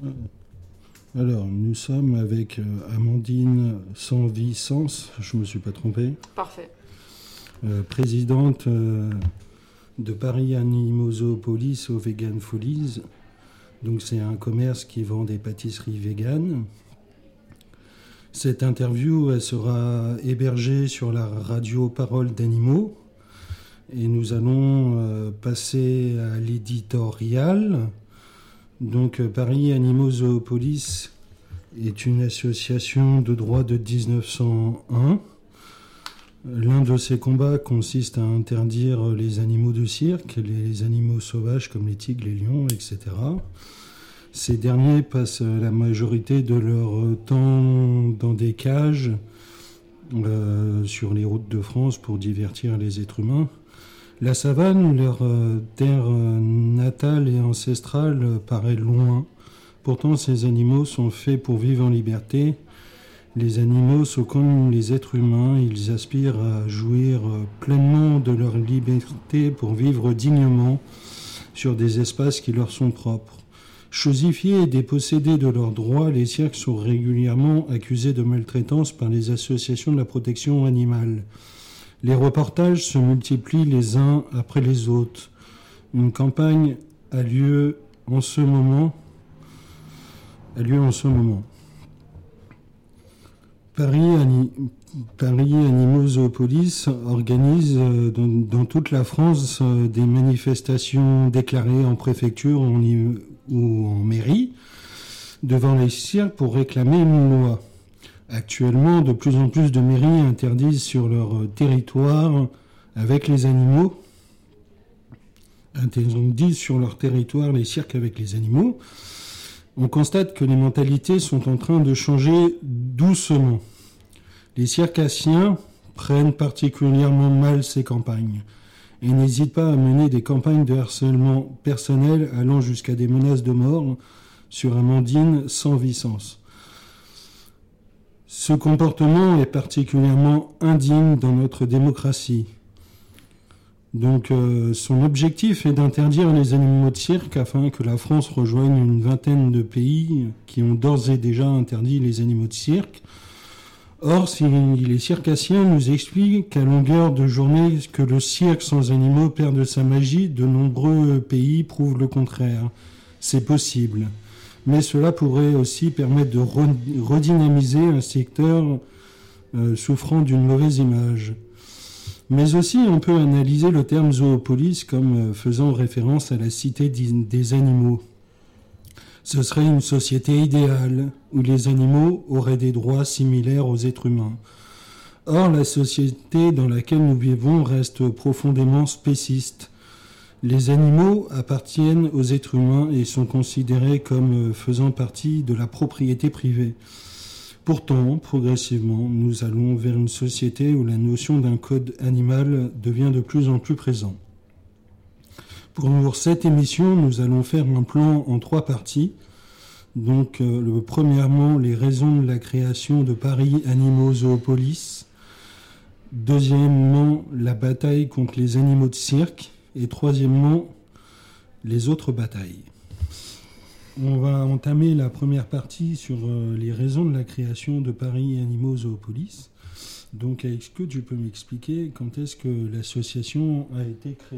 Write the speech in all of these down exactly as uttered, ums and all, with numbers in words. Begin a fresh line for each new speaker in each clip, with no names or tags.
Alors, nous sommes avec euh, Amandine Sans Vie Sens, je ne me suis pas trompé.
Parfait.
Euh, présidente euh, de Paris Animozoopolis au Vegan Folies. Donc, c'est un commerce qui vend des pâtisseries véganes. Cette interview elle sera hébergée sur la radio Parole d'Animaux. Et nous allons euh, passer à l'éditorial. Donc, euh, Paris Animozoopolis est une association de droit de dix-neuf cent un. L'un de ses combats consiste à interdire les animaux de cirque, les animaux sauvages comme les tigres, les lions, et cetera. Ces derniers passent la majorité de leur temps dans des cages euh, sur les routes de France pour divertir les êtres humains. La savane, leur euh, terre euh, natale et ancestrale, euh, paraît loin. Pourtant, ces animaux sont faits pour vivre en liberté. Les animaux sont comme les êtres humains. Ils aspirent à jouir euh, pleinement de leur liberté pour vivre dignement sur des espaces qui leur sont propres. Chosifiés et dépossédés de leurs droits, les cirques sont régulièrement accusés de maltraitance par les associations de la protection animale. Les reportages se multiplient les uns après les autres. Une campagne a lieu en ce moment. A lieu en ce moment. Paris, Ani- Paris Animozoopolis organise euh, dans, dans toute la France euh, des manifestations déclarées en préfecture en, ou en mairie devant les cirques pour réclamer une loi. Actuellement, de plus en plus de mairies interdisent sur leur territoire avec les animaux, interdisent sur leur territoire les cirques avec les animaux. On constate que les mentalités sont en train de changer doucement. Les circassiens prennent particulièrement mal ces campagnes et n'hésitent pas à mener des campagnes de harcèlement personnel allant jusqu'à des menaces de mort sur Amandine Sans Vie Sens. Ce comportement est particulièrement indigne dans notre démocratie. Donc, euh, son objectif est d'interdire les animaux de cirque afin que la France rejoigne une vingtaine de pays qui ont d'ores et déjà interdit les animaux de cirque. Or, si les circassiens nous expliquent qu'à longueur de journée que le cirque sans animaux perd de sa magie, de nombreux pays prouvent le contraire. C'est possible. Mais cela pourrait aussi permettre de redynamiser un secteur euh, souffrant d'une mauvaise image. Mais aussi, on peut analyser le terme zoopolis comme euh, faisant référence à la cité des animaux. Ce serait une société idéale où les animaux auraient des droits similaires aux êtres humains. Or, la société dans laquelle nous vivons reste profondément spéciste. Les animaux appartiennent aux êtres humains et sont considérés comme faisant partie de la propriété privée. Pourtant, progressivement, nous allons vers une société où la notion d'un code animal devient de plus en plus présente. Pour cette émission, nous allons faire un plan en trois parties. Donc, euh, le, premièrement, les raisons de la création de Paris Animozoopolis. Deuxièmement, la bataille contre les animaux de cirque. Et troisièmement, les autres batailles. On va entamer la première partie sur euh, les raisons de la création de Paris Animozoopolis. Donc, est-ce que tu peux m'expliquer quand est-ce que l'association a été créée ?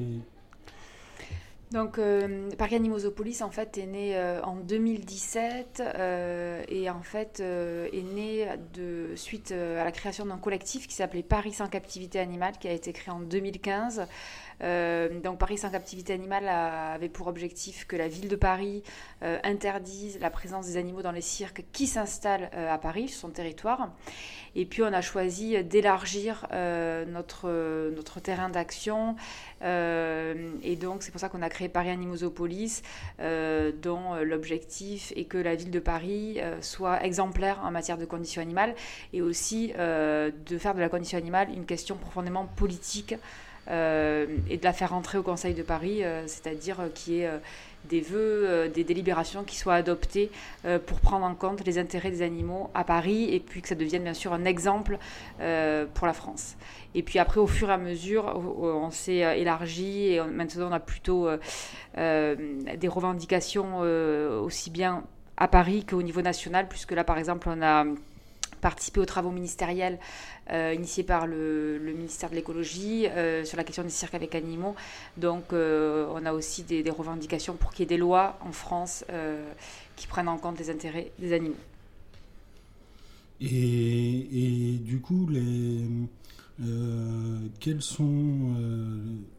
Donc, euh, Paris Animozoopolis, en fait, est né euh, en deux mille dix-sept euh, et en fait euh, est né de suite euh, à la création d'un collectif qui s'appelait Paris sans captivité animale, qui a été créé en deux mille quinze. Euh, donc Paris sans captivité animale a, avait pour objectif que la ville de Paris euh, interdise la présence des animaux dans les cirques qui s'installent euh, à Paris, sur son territoire. Et puis on a choisi d'élargir euh, notre, notre terrain d'action. Euh, et donc c'est pour ça qu'on a créé Paris Animozoopolis, euh, dont l'objectif est que la ville de Paris euh, soit exemplaire en matière de conditions animales et aussi euh, de faire de la condition animale une question profondément politique. Euh, et de la faire rentrer au Conseil de Paris, euh, c'est-à-dire euh, qu'il y ait euh, des vœux, euh, des délibérations qui soient adoptées euh, pour prendre en compte les intérêts des animaux à Paris et puis que ça devienne bien sûr un exemple euh, pour la France. Et puis après, au fur et à mesure, on s'est élargi et on, maintenant on a plutôt euh, euh, des revendications euh, aussi bien à Paris qu'au niveau national, puisque là, par exemple, on a participé aux travaux ministériels euh, initiés par le, le ministère de l'écologie euh, sur la question des cirques avec animaux. Donc euh, on a aussi des, des revendications pour qu'il y ait des lois en France euh, qui prennent en compte les intérêts des animaux.
Et, et du coup, les, euh, quelles sont euh,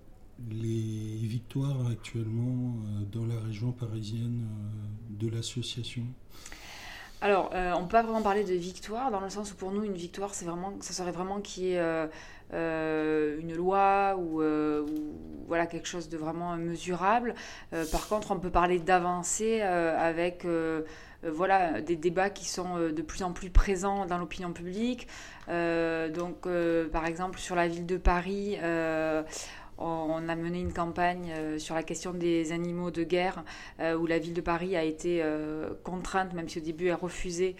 les victoires actuellement euh, dans la région parisienne euh, de l'association ?
Alors, euh, on ne peut pas vraiment parler de victoire, dans le sens où pour nous, une victoire, c'est vraiment, ça serait vraiment qu'il y ait euh, euh, une loi ou, euh, ou voilà, quelque chose de vraiment mesurable. Euh, par contre, on peut parler d'avancées euh, avec euh, euh, voilà, des débats qui sont euh, de plus en plus présents dans l'opinion publique. Euh, donc, euh, par exemple, sur la ville de Paris... Euh, On a mené une campagne sur la question des animaux de guerre où la ville de Paris a été contrainte, même si au début elle refusait,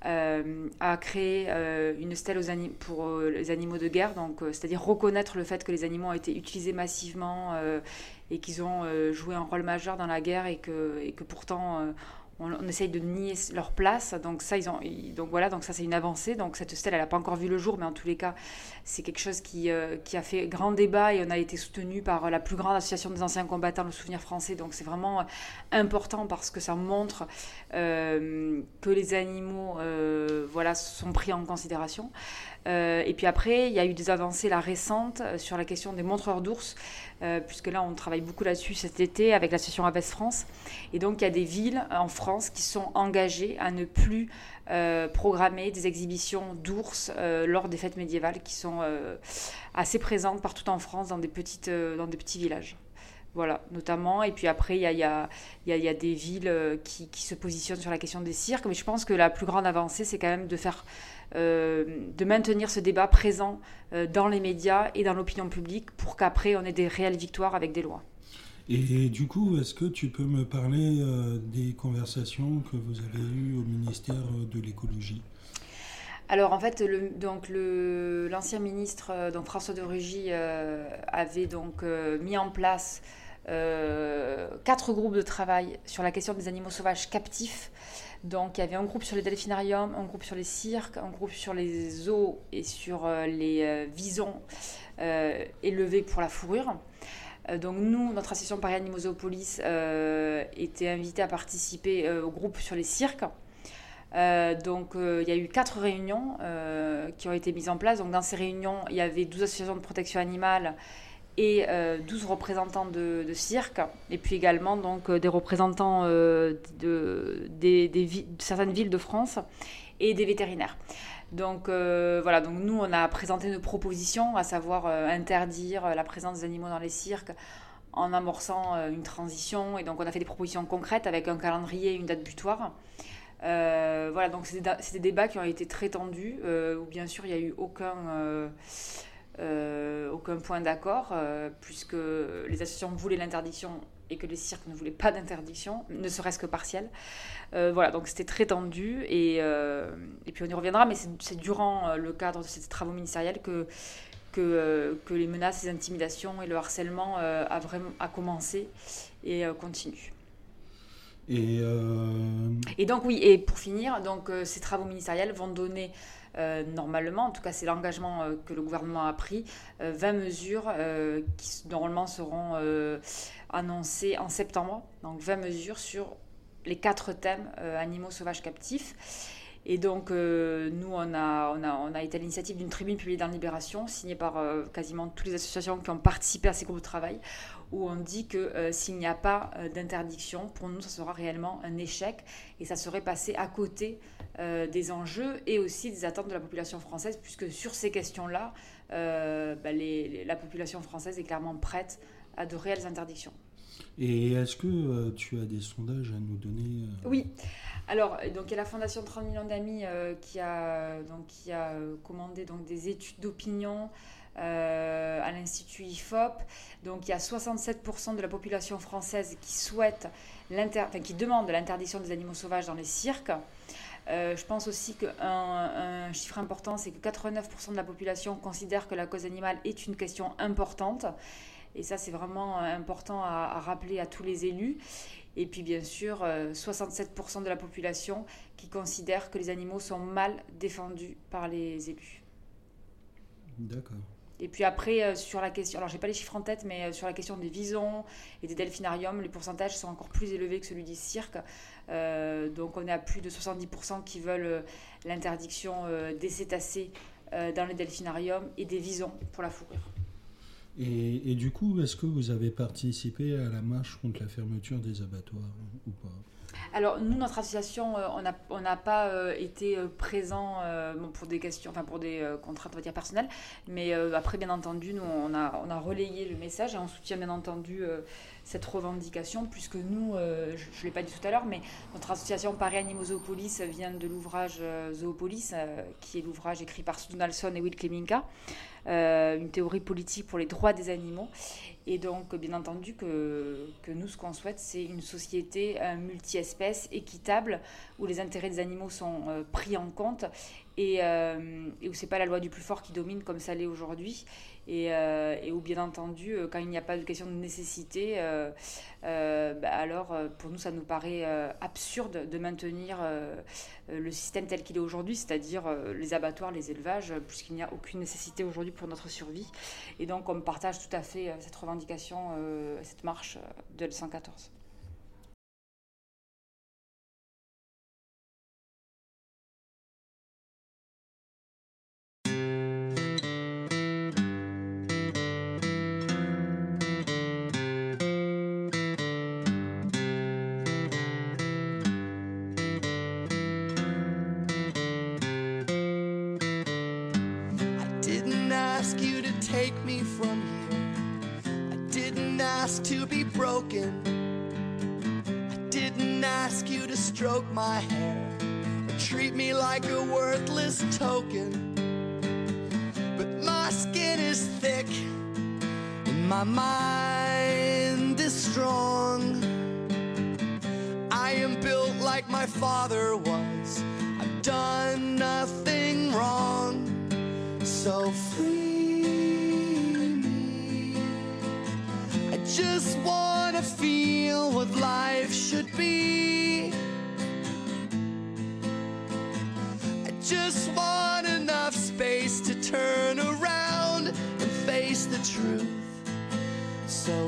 à créer une stèle aux anim- pour les animaux de guerre, donc, c'est-à-dire reconnaître le fait que les animaux ont été utilisés massivement et qu'ils ont joué un rôle majeur dans la guerre et que, et que pourtant... On, on essaye de nier leur place, donc ça, ils ont, ils, donc voilà, donc ça c'est une avancée. Donc cette stèle, elle n'a pas encore vu le jour, mais en tous les cas, c'est quelque chose qui, euh, qui a fait grand débat et on a été soutenu par la plus grande association des anciens combattants, le Souvenir français. Donc c'est vraiment important parce que ça montre euh, que les animaux, euh, voilà, sont pris en considération. Euh, et puis après, il y a eu des avancées là récentes sur la question des montreurs d'ours, euh, puisque là on travaille beaucoup là-dessus cet été avec l'association Aves France. Et donc il y a des villes en France qui sont engagées à ne plus euh, programmer des exhibitions d'ours euh, lors des fêtes médiévales qui sont euh, assez présentes partout en France dans des, petites, euh, dans des petits villages. Voilà, notamment. Et puis après, il y a, y a, y a, y a des villes qui, qui se positionnent sur la question des cirques. Mais je pense que la plus grande avancée, c'est quand même de faire, euh, de maintenir ce débat présent euh, dans les médias et dans l'opinion publique pour qu'après, on ait des réelles victoires avec des lois.
Et du coup, est-ce que tu peux me parler euh, des conversations que vous avez eues au ministère de l'écologie ?
Alors en fait, le, donc le, l'ancien ministre, donc François de Rugy, euh, avait donc euh, mis en place euh, quatre groupes de travail sur la question des animaux sauvages captifs. Donc il y avait un groupe sur les delphinariums, un groupe sur les cirques, un groupe sur les zoos et sur euh, les euh, visons euh, élevés pour la fourrure. Euh, donc nous, notre association Paris Animaux Zoopolis euh, était invitée à participer euh, au groupe sur les cirques. Euh, donc euh, il y a eu quatre réunions euh, qui ont été mises en place. Donc dans ces réunions, il y avait douze associations de protection animale et euh, douze représentants de, de cirque, et puis également donc, des représentants euh, de, de, de, de, de certaines villes de France et des vétérinaires. Donc euh, voilà, donc nous on a présenté nos propositions, à savoir euh, interdire la présence des animaux dans les cirques en amorçant euh, une transition, et donc on a fait des propositions concrètes avec un calendrier et une date butoir. Euh, voilà, donc c'est des, c'est des débats qui ont été très tendus, euh, où bien sûr il n'y a eu aucun, euh, euh, aucun point d'accord, euh, puisque les associations voulaient l'interdiction et que les cirques ne voulaient pas d'interdiction, ne serait-ce que partielle. Euh, voilà, donc c'était très tendu, et, euh, et puis on y reviendra, mais c'est, c'est durant le cadre de ces travaux ministériels que, que, euh, que les menaces, les intimidations et le harcèlement euh, a, vraiment, a commencé et euh, continue.
Et, euh...
et donc oui, et pour finir, donc, euh, ces travaux ministériels vont donner euh, normalement, en tout cas c'est l'engagement euh, que le gouvernement a pris, euh, vingt mesures euh, qui normalement seront euh, annoncées en septembre, donc vingt mesures sur les quatre thèmes euh, animaux sauvages captifs. Et donc euh, nous on a, on, a, on a été à l'initiative d'une tribune publiée dans Libération, signée par euh, quasiment toutes les associations qui ont participé à ces groupes de travail, où on dit que euh, s'il n'y a pas euh, d'interdiction, pour nous, ça sera réellement un échec et ça serait passé à côté euh, des enjeux et aussi des attentes de la population française, puisque sur ces questions-là, euh, bah, les, les, la population française est clairement prête à de réelles interdictions.
Et est-ce que euh, tu as des sondages à nous donner euh...
Oui. Alors, donc, il y a la Fondation trente millions d'amis euh, qui a, donc, qui a commandé donc, des études d'opinion Euh, à l'Institut I F O P. Donc il y a soixante-sept pour cent de la population française qui souhaite enfin, qui demande l'interdiction des animaux sauvages dans les cirques. Euh, je pense aussi qu'un un chiffre important, c'est que quatre-vingt-neuf pour cent de la population considère que la cause animale est une question importante. Et ça, c'est vraiment important à, à rappeler à tous les élus. Et puis bien sûr, euh, soixante-sept pour cent de la population qui considère que les animaux sont mal défendus par les élus.
D'accord.
Et puis après, euh, sur la question, alors j'ai pas les chiffres en tête, mais euh, sur la question des visons et des delphinariums, les pourcentages sont encore plus élevés que celui des cirques. Euh, donc on est à plus de soixante-dix pour cent qui veulent euh, l'interdiction euh, des cétacés euh, dans les delphinariums et des visons pour la fourrure.
Et, et du coup, est-ce que vous avez participé à la marche contre la fermeture des abattoirs ou pas ?
Alors nous, notre association, euh, on n'a on n'a pas euh, été euh, présent euh, bon, pour des questions, enfin pour des euh, contraintes, on va dire personnelles, mais euh, après, bien entendu, nous on a on a relayé le message et on soutient bien entendu euh, cette revendication, puisque nous, euh, je, ne l'ai pas dit tout à l'heure, mais notre association Paris Animaux Zoopolis vient de l'ouvrage euh, Zoopolis, euh, qui est l'ouvrage écrit par Sue Donaldson et Will Kleminka, euh, une théorie politique pour les droits des animaux. Et donc, bien entendu, que, que nous, ce qu'on souhaite, c'est une société euh, multi-espèces, équitable, où les intérêts des animaux sont euh, pris en compte et, euh, et où ce n'est pas la loi du plus fort qui domine comme ça l'est aujourd'hui. Et, euh, et où, bien entendu, quand il n'y a pas de question de nécessité, euh, euh, bah alors, pour nous, ça nous paraît euh, absurde de maintenir euh, le système tel qu'il est aujourd'hui, c'est-à-dire euh, les abattoirs, les élevages, puisqu'il n'y a aucune nécessité aujourd'hui pour notre survie. Et donc, on partage tout à fait euh, cette revendication, euh, cette marche de L cent quatorze.
To be broken, I didn't ask you to stroke my hair or treat me like a worthless token. But my skin is thick and my mind is strong. I am built like my father was. I've done nothing wrong. So free. Just wanna feel what life should be. I just want enough space to turn around and face the truth. So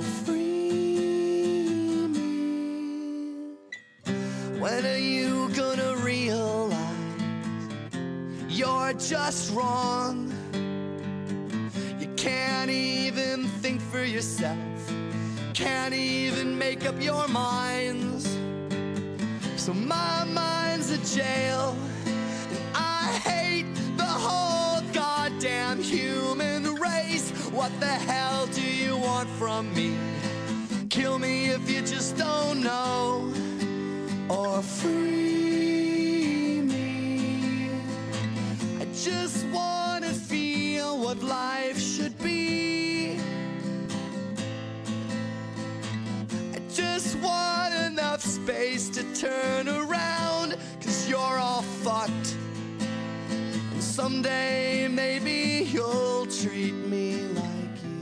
free me. When are you gonna realize you're just wrong? You can't even think for yourself. Can't even make up your minds. So my mind's a jail, and I hate the whole goddamn human race. What the hell do you want from me? Kill me if you just don't know, or free me. I just wanna feel what life should be. Just want enough space to turn around, 'cause you're all fucked. And someday maybe you'll treat me like you.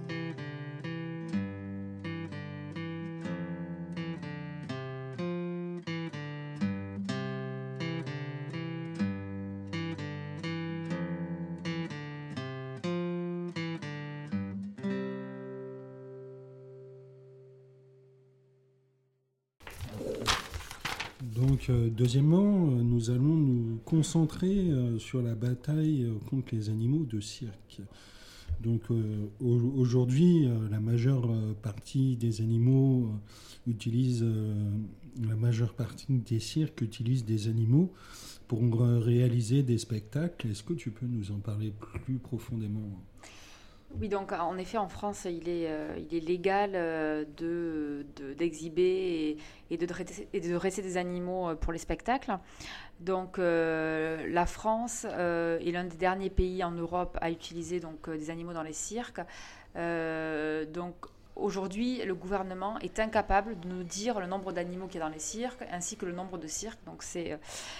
Donc, euh, deuxièmement, euh, nous allons nous concentrer euh, sur la bataille euh, contre les animaux de cirque. Donc, euh, au- aujourd'hui, euh, la majeure euh, partie des animaux euh, utilisent, euh, la majeure partie des cirques utilisent des animaux pour euh, réaliser des spectacles. Est-ce que tu peux nous en parler plus profondément ?
Oui, donc en effet, en France, il est, euh, il est légal euh, de, de- d'exhiber et, et de dresser, et de dresser des animaux euh, pour les spectacles. Donc euh, la France euh, est l'un des derniers pays en Europe à utiliser donc, euh, des animaux dans les cirques. Euh, donc aujourd'hui, le gouvernement est incapable de nous dire le nombre d'animaux qu'il y a dans les cirques, ainsi que le nombre de cirques. Donc c'est... euh,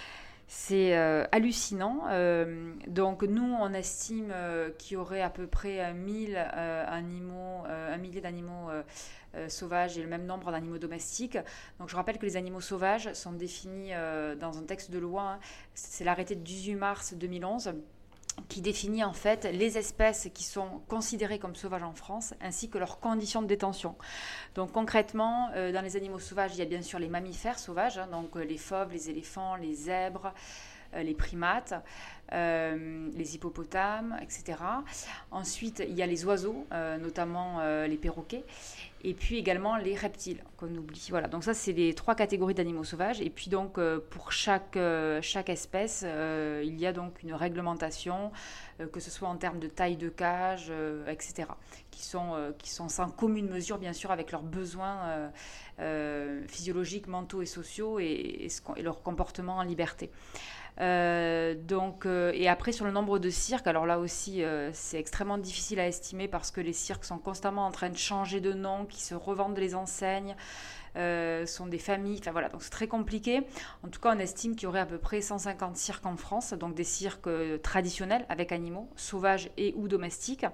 C'est euh, hallucinant. Euh, donc nous, on estime euh, qu'il y aurait à peu près mille euh, animaux, euh, un millier d'animaux euh, euh, sauvages et le même nombre d'animaux domestiques. Donc je rappelle que les animaux sauvages sont définis euh, dans un texte de loi. Hein. C'est l'arrêté du dix-huit mars deux mille onze qui définit en fait les espèces qui sont considérées comme sauvages en France, ainsi que leurs conditions de détention. Donc concrètement, euh, dans les animaux sauvages, il y a bien sûr les mammifères sauvages, hein, donc euh, les fauves, les éléphants, les zèbres, euh, les primates, euh, les hippopotames, et cetera. Ensuite, il y a les oiseaux, euh, notamment euh, les perroquets, et puis également les reptiles qu'on oublie. Voilà, donc ça c'est les trois catégories d'animaux sauvages. Et puis donc euh, pour chaque, euh, chaque espèce, euh, il y a donc une réglementation, euh, que ce soit en termes de taille de cage, euh, et cetera, qui sont, euh, qui sont sans commune mesure bien sûr avec leurs besoins euh, euh, physiologiques, mentaux et sociaux et, et, et leur comportement en liberté. Euh, donc, euh, et après sur le nombre de cirques, alors là aussi euh, c'est extrêmement difficile à estimer parce que les cirques sont constamment en train de changer de nom, qui se revendent les enseignes, euh, sont des familles, enfin voilà, donc c'est très compliqué. En tout cas on estime qu'il y aurait à peu près cent cinquante cirques en France, donc des cirques euh, traditionnels avec animaux, sauvages et ou domestiques.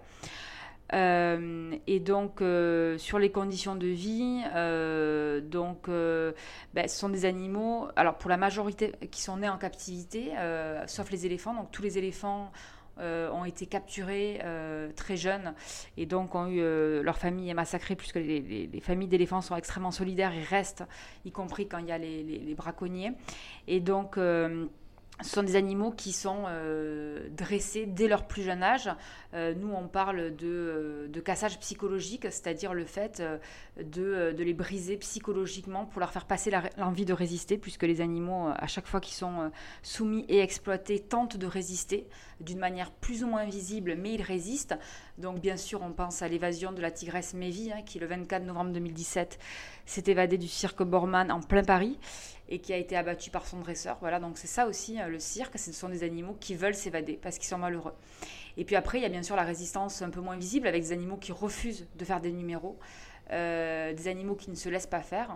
Euh, et donc euh, sur les conditions de vie, euh, donc euh, ben, ce sont des animaux, alors pour la majorité qui sont nés en captivité, euh, sauf les éléphants, donc tous les éléphants euh, ont été capturés euh, très jeunes et donc ont eu euh, leur famille est massacrée puisque les, les, les familles d'éléphants sont extrêmement solidaires et restent, y compris quand il y a les, les, les braconniers. Et donc euh, ce sont des animaux qui sont euh, dressés dès leur plus jeune âge. Euh, nous, on parle de, de cassage psychologique, c'est-à-dire le fait de, de les briser psychologiquement pour leur faire passer la, l'envie de résister, puisque les animaux, à chaque fois qu'ils sont soumis et exploités, tentent de résister d'une manière plus ou moins visible, mais ils résistent. Donc, bien sûr, on pense à l'évasion de la tigresse Mévy, hein, qui, le vingt-quatre novembre deux mille dix-sept, s'est évadée du cirque Borman en plein Paris et qui a été abattu par son dresseur. Voilà, donc c'est ça aussi, le cirque, ce sont des animaux qui veulent s'évader parce qu'ils sont malheureux. Et puis après, il y a bien sûr la résistance un peu moins visible avec des animaux qui refusent de faire des numéros, euh, des animaux qui ne se laissent pas faire.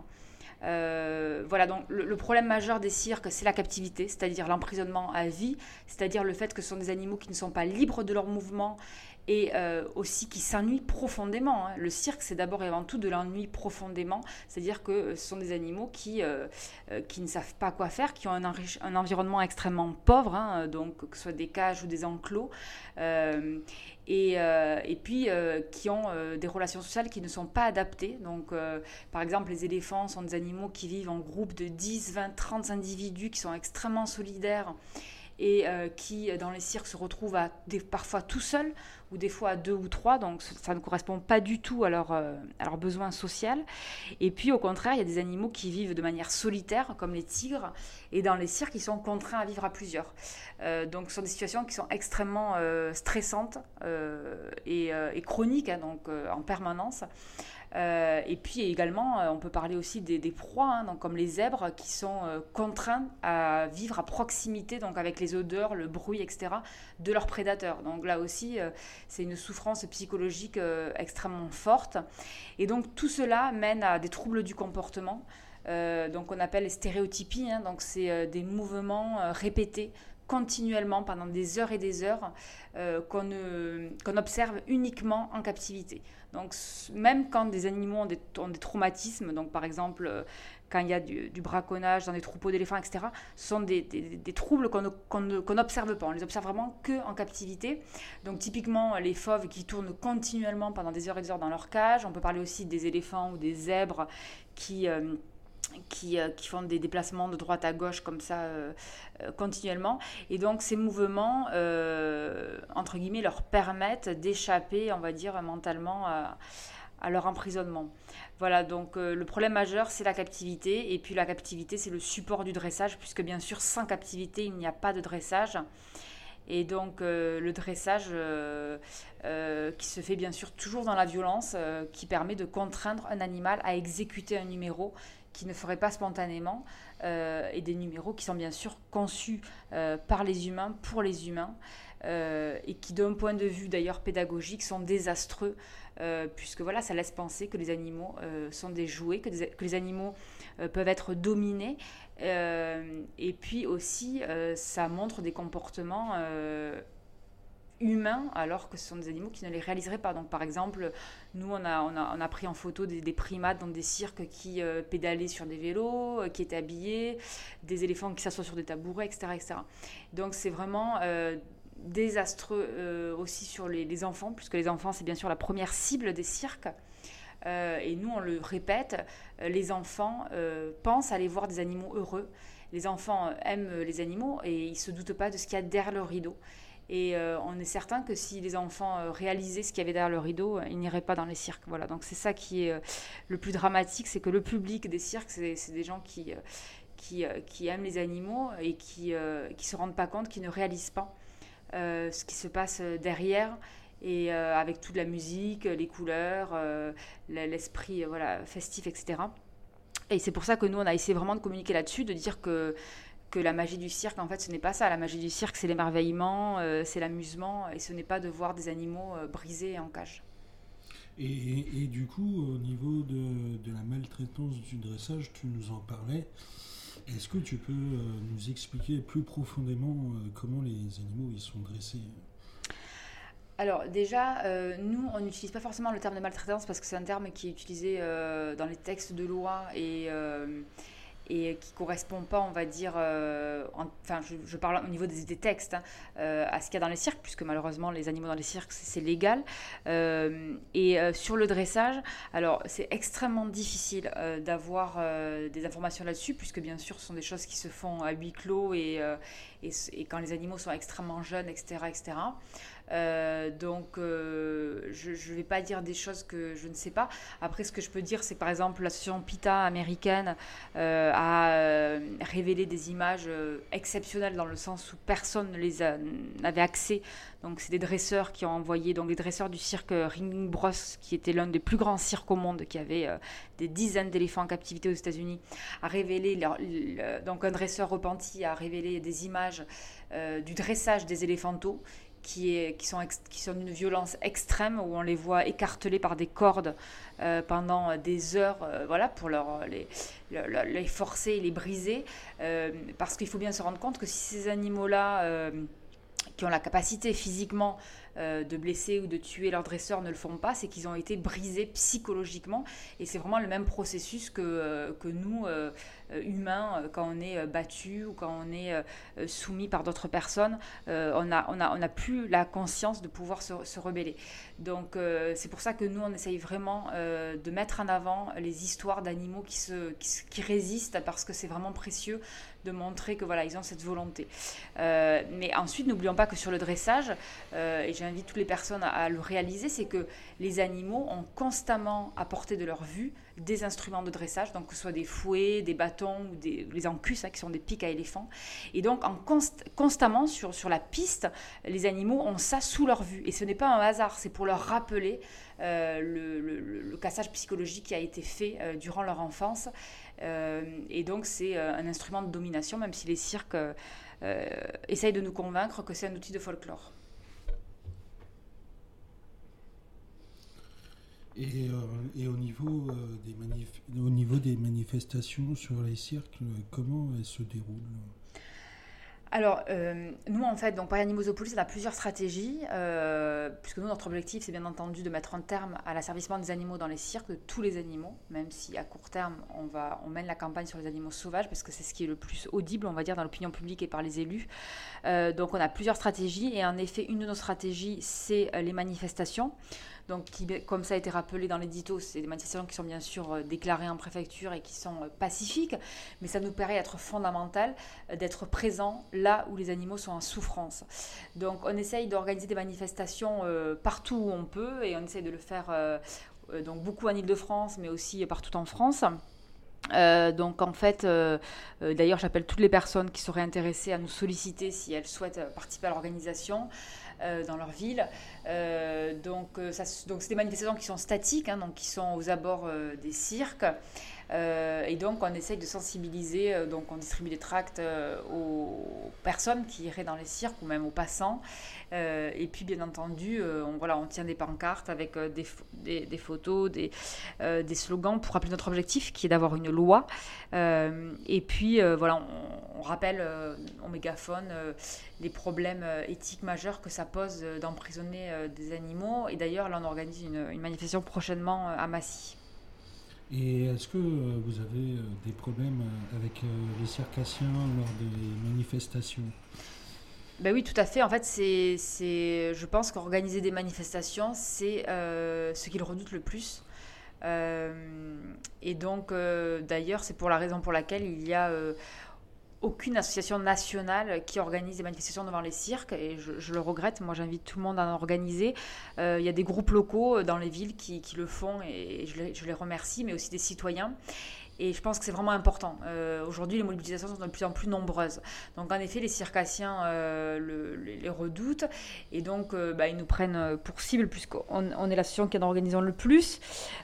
Euh, voilà, donc le, le problème majeur des cirques, c'est la captivité, c'est-à-dire l'emprisonnement à vie, c'est-à-dire le fait que ce sont des animaux qui ne sont pas libres de leurs mouvements et euh, aussi qui s'ennuient profondément. Hein. Le cirque, c'est d'abord et avant tout de l'ennui profondément, c'est-à-dire que ce sont des animaux qui, euh, euh, qui ne savent pas quoi faire, qui ont un, enri- un environnement extrêmement pauvre, hein, donc que ce soit des cages ou des enclos, euh, et, euh, et puis euh, qui ont euh, des relations sociales qui ne sont pas adaptées. Donc, euh, par exemple, les éléphants sont des animaux qui vivent en groupe de dix, vingt, trente individus qui sont extrêmement solidaires et euh, qui, dans les cirques, se retrouvent à des, parfois tout seuls, ou des fois à deux ou trois, donc ça ne correspond pas du tout à leur, euh, à leur besoin social. Et puis, au contraire, il y a des animaux qui vivent de manière solitaire, comme les tigres, et dans les cirques, ils sont contraints à vivre à plusieurs. Euh, donc, ce sont des situations qui sont extrêmement euh, stressantes euh, et, euh, et chroniques, hein, donc euh, en permanence. Euh, et puis également, euh, on peut parler aussi des, des proies, hein, donc comme les zèbres, qui sont euh, contraints à vivre à proximité, donc avec les odeurs, le bruit, et cetera, de leurs prédateurs. Donc là aussi, euh, c'est une souffrance psychologique euh, extrêmement forte. Et donc tout cela mène à des troubles du comportement, euh, donc on appelle les stéréotypies, hein, donc c'est euh, des mouvements euh, répétés continuellement pendant des heures et des heures euh, qu'on, euh, qu'on observe uniquement en captivité. Donc même quand des animaux ont des, ont des traumatismes, donc par exemple euh, quand il y a du, du braconnage dans des troupeaux d'éléphants, et cetera, ce sont des, des, des troubles qu'on, qu'on, qu'on n'observe pas. On les observe vraiment qu'en captivité. Donc typiquement les fauves qui tournent continuellement pendant des heures et des heures dans leur cage. On peut parler aussi des éléphants ou des zèbres qui... Euh, Qui, euh, qui font des déplacements de droite à gauche comme ça euh, euh, continuellement. Et donc ces mouvements, euh, entre guillemets, leur permettent d'échapper, on va dire, mentalement à, à leur emprisonnement. Voilà, donc euh, le problème majeur, c'est la captivité. Et puis la captivité, c'est le support du dressage, puisque bien sûr, sans captivité, il n'y a pas de dressage. Et donc euh, le dressage euh, euh, qui se fait bien sûr toujours dans la violence, euh, qui permet de contraindre un animal à exécuter un numéro qui ne ferait pas spontanément, euh, et des numéros qui sont bien sûr conçus euh, par les humains, pour les humains, euh, et qui d'un point de vue d'ailleurs pédagogique sont désastreux, euh, puisque voilà, ça laisse penser que les animaux euh, sont des jouets, que, des, que les animaux euh, peuvent être dominés, euh, et puis aussi, euh, ça montre des comportements euh, humains, alors que ce sont des animaux qui ne les réaliseraient pas. Donc, par exemple, nous, on a, on a, on a pris en photo des, des primates dans des cirques qui euh, pédalaient sur des vélos, euh, qui étaient habillés, des éléphants qui s'assoient sur des tabourets, et cetera, et cetera. Donc, c'est vraiment euh, désastreux euh, aussi sur les, les enfants, puisque les enfants, c'est bien sûr la première cible des cirques. Euh, et nous, on le répète, euh, les enfants euh, pensent aller voir des animaux heureux. Les enfants aiment les animaux et ils ne se doutent pas de ce qu'il y a derrière le rideau. Et euh, on est certain que si les enfants euh, réalisaient ce qu'il y avait derrière le rideau, euh, ils n'iraient pas dans les cirques. Voilà. Donc c'est ça qui est euh, le plus dramatique, c'est que le public des cirques, c'est, c'est des gens qui, euh, qui, euh, qui aiment les animaux et qui ne euh, se rendent pas compte, qui ne réalisent pas euh, ce qui se passe derrière. Et euh, avec toute la musique, les couleurs, euh, l'esprit euh, voilà, festif, et cetera. Et c'est pour ça que nous, on a essayé vraiment de communiquer là-dessus, de dire que que la magie du cirque, en fait, ce n'est pas ça. La magie du cirque, c'est l'émerveillement, euh, c'est l'amusement, et ce n'est pas de voir des animaux euh, brisés en cage.
Et, et, et du coup, au niveau de, de la maltraitance du dressage, tu nous en parlais. Est-ce que tu peux euh, nous expliquer plus profondément euh, comment les animaux ils sont dressés ?
Alors déjà, euh, nous, on n'utilise pas forcément le terme de maltraitance parce que c'est un terme qui est utilisé euh, dans les textes de loi et... Euh, et qui ne correspond pas, on va dire, euh, en, enfin je, je parle au niveau des, des textes, hein, euh, à ce qu'il y a dans les cirques, puisque malheureusement les animaux dans les cirques, c'est, c'est légal. Euh, et euh, sur le dressage, alors c'est extrêmement difficile euh, d'avoir euh, des informations là-dessus, puisque bien sûr ce sont des choses qui se font à huis clos et, euh, et, et quand les animaux sont extrêmement jeunes, et cetera, et cetera. Euh, donc euh, je ne vais pas dire des choses que je ne sais pas. Après, ce que je peux dire, c'est que par exemple l'association PETA américaine euh, a euh, révélé des images euh, exceptionnelles dans le sens où personne ne les a, n'avait accès. Donc c'est des dresseurs qui ont envoyé, donc les dresseurs du cirque Ringling Bros, qui était l'un des plus grands cirques au monde, qui avait euh, des dizaines d'éléphants en captivité aux États-Unis, a révélé leur, leur, donc un dresseur repenti a révélé des images euh, du dressage des éléphantos. Qui, est, qui, sont ex, qui sont d'une violence extrême, où on les voit écartelés par des cordes euh, pendant des heures, euh, voilà, pour leur, les, les, les forcer et les briser. Euh, parce qu'il faut bien se rendre compte que si ces animaux-là, euh, qui ont la capacité physiquement euh, de blesser ou de tuer leurs dresseurs, ne le font pas, c'est qu'ils ont été brisés psychologiquement. Et c'est vraiment le même processus que, euh, que nous, euh, humains, quand on est battu ou quand on est euh, soumis par d'autres personnes, euh, on n'a on a, on a plus la conscience de pouvoir se, se rebeller. Donc euh, c'est pour ça que nous, on essaye vraiment euh, de mettre en avant les histoires d'animaux qui, se, qui, qui résistent, parce que c'est vraiment précieux de montrer que voilà, ils ont cette volonté. Euh, mais ensuite, n'oublions pas que sur le dressage, euh, et j'invite toutes les personnes à, à le réaliser, c'est que les animaux ont constamment à portée de leur vue des instruments de dressage, donc que ce soit des fouets, des bâtons ou des, les encus, hein, qui sont des pics à éléphants. Et donc, en const, constamment sur, sur la piste, les animaux ont ça sous leur vue. Et ce n'est pas un hasard, c'est pour leur rappeler euh, le, le, le cassage psychologique qui a été fait euh, durant leur enfance. Euh, et donc, c'est euh, un instrument de domination, même si les cirques euh, euh, essayent de nous convaincre que c'est un outil de folklore.
Et, euh, et au, niveau, euh, des manif- au niveau des manifestations sur les cirques, comment elles se déroulent ?
Alors, euh, nous, en fait, donc, par Animosopolis, on a plusieurs stratégies, euh, puisque nous, notre objectif, c'est bien entendu de mettre un terme à l'asservissement des animaux dans les cirques, de tous les animaux, même si à court terme, on, va, on mène la campagne sur les animaux sauvages, parce que c'est ce qui est le plus audible, on va dire, dans l'opinion publique et par les élus. Euh, donc, on a plusieurs stratégies, et en effet, une de nos stratégies, c'est les manifestations. Donc, qui, comme ça a été rappelé dans l'édito, c'est des manifestations qui sont bien sûr déclarées en préfecture et qui sont pacifiques, mais ça nous paraît être fondamental d'être présents là où les animaux sont en souffrance. Donc, on essaye d'organiser des manifestations euh, partout où on peut, et on essaye de le faire euh, donc beaucoup en Île-de-France, mais aussi partout en France. Euh, donc en fait, euh, euh, d'ailleurs j'appelle toutes les personnes qui seraient intéressées à nous solliciter si elles souhaitent participer à l'organisation euh, dans leur ville. Euh, donc, euh, ça, donc c'est des manifestations qui sont statiques, hein, donc qui sont aux abords euh, des cirques. Euh, et donc, on essaye de sensibiliser. Euh, donc, on distribue des tracts euh, aux personnes qui iraient dans les cirques ou même aux passants. Euh, et puis, bien entendu, euh, on, voilà, on tient des pancartes avec euh, des, des, des photos, des, euh, des slogans pour rappeler notre objectif, qui est d'avoir une loi. Euh, et puis, euh, voilà, on, on rappelle euh, au mégaphone euh, les problèmes euh, éthiques majeurs que ça pose euh, d'emprisonner euh, des animaux. Et d'ailleurs, là, on organise une, une manifestation prochainement euh, à Massy.
Et est-ce que euh, vous avez euh, des problèmes euh, avec euh, les circassiens lors des manifestations ?
Ben oui, tout à fait. En fait, c'est, c'est, je pense qu'organiser des manifestations, c'est euh, ce qu'ils redoutent le plus. Euh, et donc, euh, d'ailleurs, c'est pour la raison pour laquelle il y a euh, aucune association nationale qui organise des manifestations devant les cirques. Et je, je le regrette. Moi, j'invite tout le monde à en organiser. Euh, il y a des groupes locaux dans les villes qui, qui le font et je les, je les remercie, mais aussi des citoyens. Et je pense que c'est vraiment important. Euh, aujourd'hui, les mobilisations sont de plus en plus nombreuses. Donc, en effet, les circassiens euh, le, le, les redoutent. Et donc, euh, bah, ils nous prennent pour cible, puisqu'on on est l'association qui en organise le plus.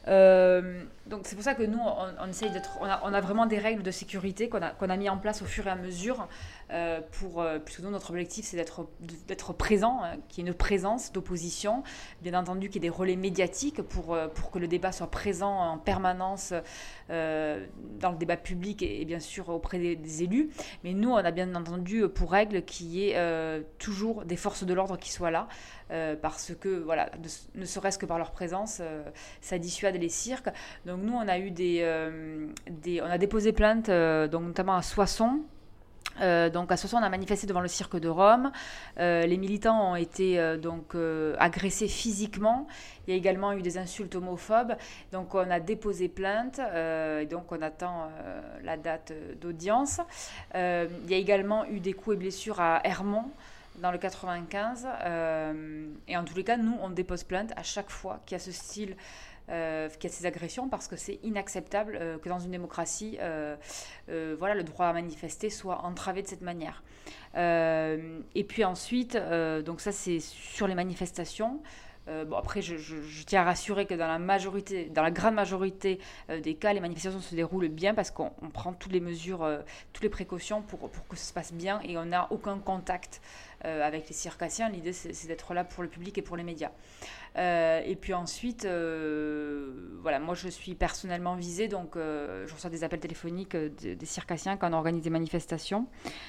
Euh, donc, c'est pour ça que nous, on, on essaye d'être... On a, on a vraiment des règles de sécurité qu'on a, qu'on a mis en place au fur et à mesure. Euh, pour, euh, puisque nous, notre objectif, c'est d'être, d'être présent, hein, qu'il y ait une présence d'opposition. Bien entendu, qu'il y ait des relais médiatiques pour, pour que le débat soit présent en permanence euh, dans le débat public et, et bien sûr auprès des, des élus. Mais nous, on a bien entendu pour règle qu'il y ait euh, toujours des forces de l'ordre qui soient là, euh, parce que, voilà, de, ne serait-ce que par leur présence, euh, ça dissuade les cirques. Donc nous, on a eu des... Euh, des on a déposé plainte, euh, donc notamment à Soissons. Euh, donc à Soissons, on a manifesté devant le cirque de Rome. Euh, les militants ont été euh, donc euh, agressés physiquement. Il y a également eu des insultes homophobes. Donc on a déposé plainte. Euh, et donc on attend euh, la date d'audience. Euh, il y a également eu des coups et blessures à Hermont, dans le quatre-vingt-quinze. Euh, et en tous les cas, nous, on dépose plainte à chaque fois qu'il y a ce style. Euh, qu'il y a ces agressions, parce que c'est inacceptable euh, que dans une démocratie, euh, euh, voilà, le droit à manifester soit entravé de cette manière. Euh, et puis ensuite, euh, donc ça c'est sur les manifestations. Euh, bon, après, je, je, je tiens à rassurer que dans la majorité, dans la grande majorité euh, des cas, les manifestations se déroulent bien parce qu'on on prend toutes les mesures, euh, toutes les précautions pour, pour que ça se passe bien et on n'a aucun contact euh, avec les circassiens. L'idée, c'est, c'est d'être là pour le public et pour les médias. Euh, et puis ensuite, euh, voilà, moi je suis personnellement visée, donc euh, je reçois des appels téléphoniques euh, de, des circassiens quand on organise des manifestations.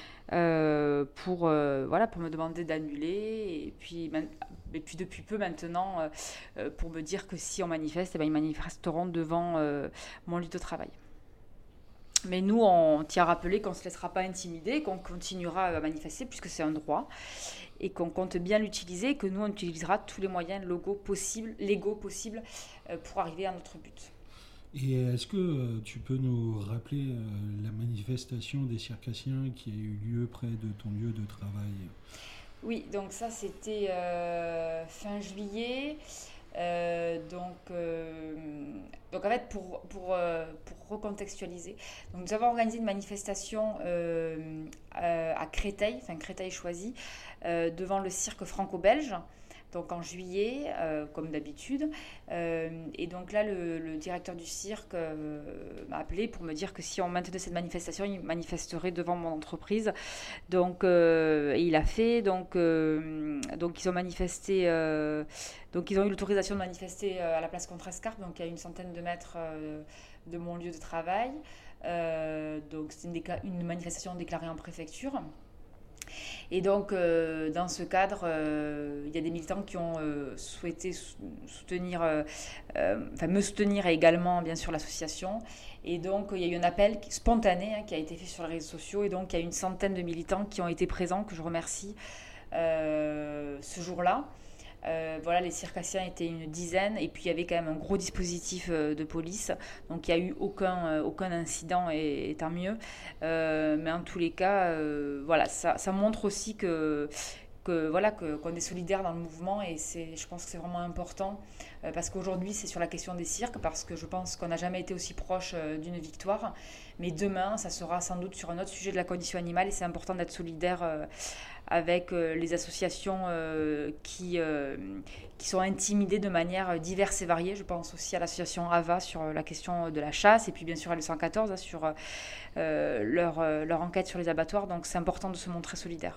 Euh, pour, euh, voilà, pour me demander d'annuler et puis, et puis depuis peu maintenant euh, pour me dire que si on manifeste, eh ben, ils manifesteront devant euh, mon lieu de travail. Mais nous, on tient à rappeler qu'on ne se laissera pas intimider, qu'on continuera à manifester puisque c'est un droit et qu'on compte bien l'utiliser et que nous, on utilisera tous les moyens légaux possibles, légaux possibles euh, pour arriver à notre but.
Et est-ce que euh, tu peux nous rappeler euh, la manifestation des circassiens qui a eu lieu près de ton lieu de travail ?
Oui, donc ça c'était euh, fin juillet. Euh, donc, euh, donc en fait pour, pour, euh, pour recontextualiser, donc nous avons organisé une manifestation euh, à, à Créteil, enfin Créteil choisi, euh, devant le cirque franco-belge. Donc en juillet, euh, comme d'habitude. Euh, et donc là, le, le directeur du cirque euh, m'a appelé pour me dire que si on maintenait cette manifestation, il manifesterait devant mon entreprise. Donc euh, et il a fait. Donc, euh, donc ils ont manifesté. Euh, donc ils ont eu l'autorisation de manifester à la place Contrescarpe, donc à une centaine de mètres euh, de mon lieu de travail. Euh, donc c'est une, décla- une manifestation déclarée en préfecture. Et donc, euh, dans ce cadre, euh, il y a des militants qui ont euh, souhaité soutenir, euh, euh, enfin me soutenir et également, bien sûr, l'association. Et donc, il y a eu un appel spontané hein, qui a été fait sur les réseaux sociaux. Et donc, il y a une centaine de militants qui ont été présents, que je remercie, euh, ce jour-là. Euh, voilà, les circassiens étaient une dizaine et puis il y avait quand même un gros dispositif euh, de police, donc il n'y a eu aucun, euh, aucun incident et, et tant mieux, euh, mais en tous les cas euh, voilà, ça, ça montre aussi que, que voilà que, qu'on est solidaire dans le mouvement, et c'est, je pense que c'est vraiment important euh, parce qu'aujourd'hui c'est sur la question des cirques, parce que je pense qu'on n'a jamais été aussi proche euh, d'une victoire, mais demain ça sera sans doute sur un autre sujet de la condition animale, et c'est important d'être solidaire euh, avec euh, les associations euh, qui, euh, qui sont intimidées de manière diverse et variée. Je pense aussi à l'association AVA sur la question de la chasse, et puis bien sûr à L cent quatorze hein, sur euh, leur, euh, leur enquête sur les abattoirs, donc c'est important de se montrer solidaire.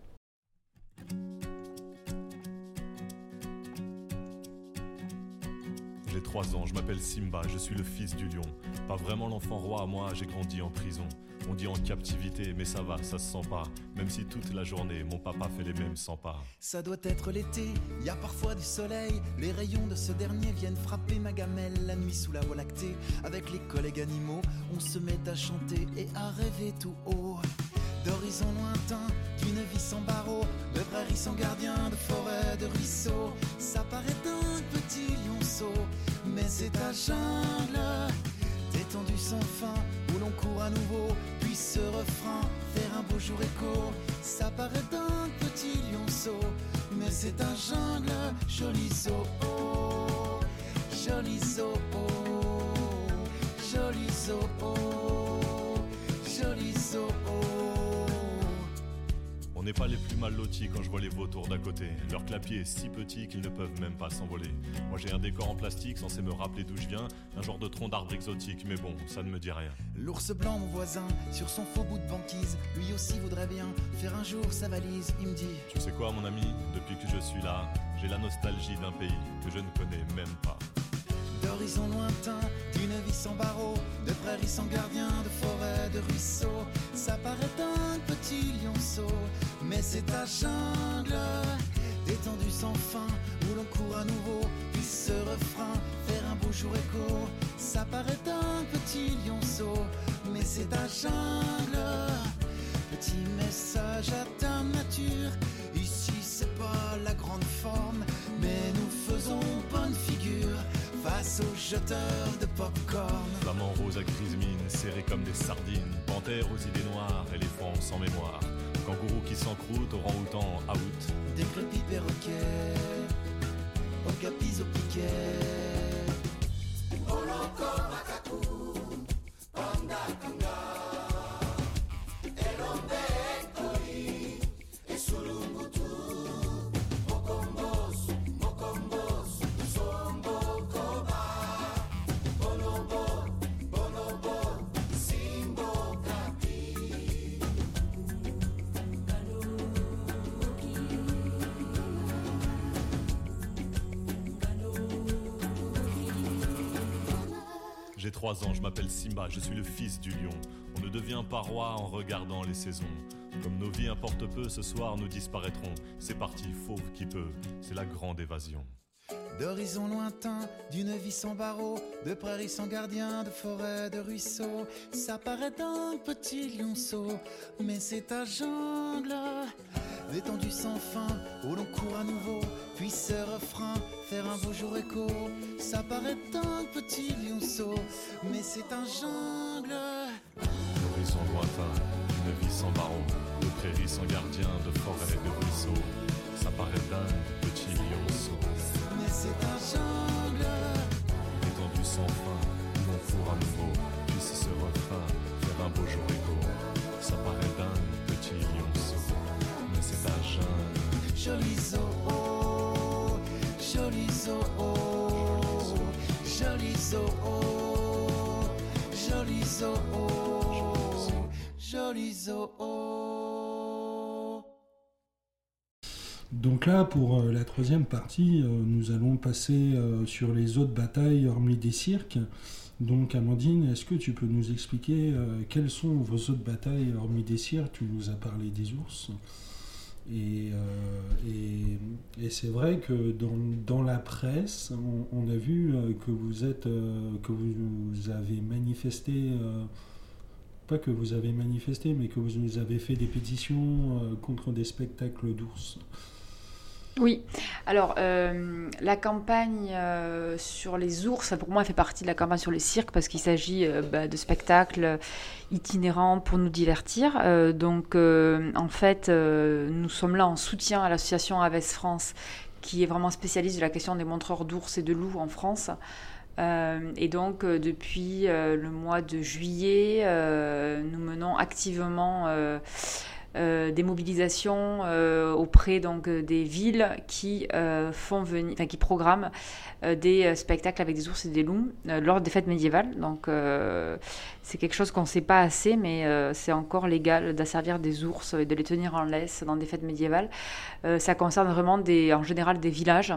J'ai trois ans, je m'appelle Simba, je suis le fils du lion. Pas vraiment l'enfant roi, moi j'ai grandi en prison. On dit en captivité, mais ça va, ça se sent pas. Même si toute la journée, mon papa fait les mêmes cent pas.
Ça doit être l'été, y a parfois du soleil. Les rayons de ce dernier viennent frapper ma gamelle. La nuit sous la voie lactée, avec les collègues animaux, on se met à chanter et à rêver tout haut. D'horizons lointains, d'une vie sans barreaux, de prairies sans gardien, de forêts, de ruisseaux. Ça paraît dingue, petit lionceau, mais c'est ta jungle, détendu sans fin, où l'on court à nouveau, puis ce refrain, faire un beau jour écho. Ça paraît dingue, petit lionceau, mais c'est ta jungle, joli zoo, oh, joli zoo, oh, joli zoo, oh, joli zoo, oh.
On n'est pas les plus mal lotis quand je vois les vautours d'à côté. Leur clapier est si petit qu'ils ne peuvent même pas s'envoler. Moi j'ai un décor en plastique censé me rappeler d'où je viens, un genre de tronc d'arbre exotique, mais bon, ça ne me dit rien.
L'ours blanc, mon voisin, sur son faux bout de banquise, lui aussi voudrait bien faire un jour sa valise. Il me dit:
Tu sais quoi mon ami, depuis que je suis là, j'ai la nostalgie d'un pays que je ne connais même pas.
D'horizons lointains, d'une vie sans barreaux, de prairies sans gardien, de forêts, de ruisseaux. Ça paraît dingue, petit lionceau, mais c'est ta jungle, détendue sans fin, où l'on court à nouveau, puis ce refrain, faire un beau jour écho. Ça paraît dingue, petit lionceau, mais c'est ta jungle. Petit message à ta nature, ici c'est pas la grande forme, mais nous faisons bonne figure face aux jeteurs de popcorn.
Flamant rose à grise mine, serré comme des sardines. Panthère aux idées noires, éléphant sans mémoire. Kangourou qui s'encroute, orang-outan out.
Décrépit perroquet, okapis au piquet. Oloko macaco, panda kanga. Elombe ekoi, esulungutu. Mokombos, mokombos, sombokoba. Bonobo, bonobo, simbokati.
J'ai trois ans, je m'appelle Simba, je suis le fils du lion. On ne devient pas roi en regardant les saisons. Comme nos vies importent peu, ce soir nous disparaîtrons. C'est parti, fauve qui peut, c'est la grande évasion.
D'horizons lointains, d'une vie sans barreaux, de prairies sans gardien, de forêts, de ruisseaux. Ça paraît dingue, petit lionceau, mais c'est ta jungle, détendue sans fin, où l'on court à nouveau, puis ce refrain, faire un beau jour écho. Ça paraît dingue, petit lionceau, mais c'est ta jungle.
D'horizons lointains, une vie sans barreaux, de prairies sans gardien, de forêts, de ruisseaux. Ça paraît dingue, petit lionceau,
mais c'est ta jungle,
étendu sans fin, où l'on court à nouveau, puis ce refrain, faire un beau jour écho. Ça paraît dingue, petit lionceau, mais c'est ta jungle.
Joli zoo, oh, joli zoo, oh, joli zoo, oh, joli zoo, oh, joli zoo, oh.
Donc là, pour euh, la troisième partie, euh, nous allons passer euh, sur les autres batailles hormis des cirques. Donc Amandine, est-ce que tu peux nous expliquer euh, quelles sont vos autres batailles hormis des cirques? Tu nous as parlé des ours. Et, euh, et, et c'est vrai que dans, dans la presse, on, on a vu euh, que vous êtes, euh, que vous, vous avez manifesté, euh, pas que vous avez manifesté, mais que vous nous avez fait des pétitions euh, contre des spectacles d'ours.
Oui, alors euh, la campagne euh, sur les ours, pour moi, elle fait partie de la campagne sur les cirques parce qu'il s'agit euh, bah, de spectacles itinérants pour nous divertir. Euh, donc, euh, en fait, euh, nous sommes là en soutien à l'association Aves France, qui est vraiment spécialiste de la question des montreurs d'ours et de loups en France. Euh, et donc, euh, depuis euh, le mois de juillet, euh, nous menons activement euh, Euh, des mobilisations euh, auprès donc des villes qui euh, font venir, enfin qui programment euh, des spectacles avec des ours et des loups euh, lors des fêtes médiévales. Donc euh, c'est quelque chose qu'on ne sait pas assez, mais euh, c'est encore légal d'asservir des ours et de les tenir en laisse dans des fêtes médiévales. Euh, ça concerne vraiment des, en général des villages.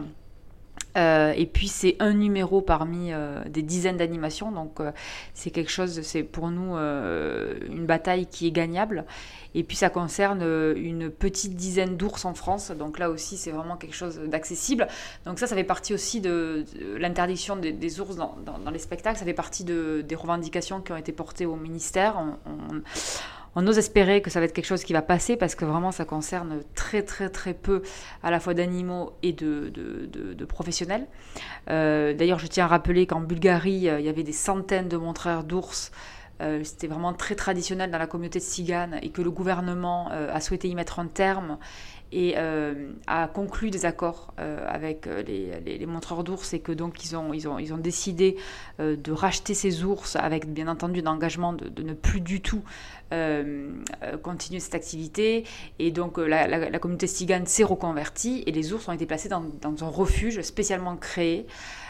Euh, et puis c'est un numéro parmi euh, des dizaines d'animations, donc euh, c'est quelque chose, c'est pour nous euh, une bataille qui est gagnable. Et puis ça concerne euh, une petite dizaine d'ours en France, donc là aussi c'est vraiment quelque chose d'accessible. Donc ça, ça fait partie aussi de, de l'interdiction des, des ours dans, dans, dans les spectacles, ça fait partie de, des revendications qui ont été portées au ministère. On, on, On ose espérer que ça va être quelque chose qui va passer parce que vraiment ça concerne très très très peu à la fois d'animaux et de, de, de, de professionnels. Euh, d'ailleurs, je tiens à rappeler qu'en Bulgarie, euh, il y avait des centaines de montreurs d'ours. Euh, c'était vraiment très traditionnel dans la communauté de Tsigane et que le gouvernement euh, a souhaité y mettre un terme et euh, a conclu des accords euh, avec les, les, les montreurs d'ours et que donc ils ont, ils ont, ils ont décidé euh, de racheter ces ours avec bien entendu un engagement de, de ne plus du tout euh, continuer cette activité. Et donc la, la, la communauté Tsigane s'est reconvertie et les ours ont été placés dans, dans un refuge spécialement créé.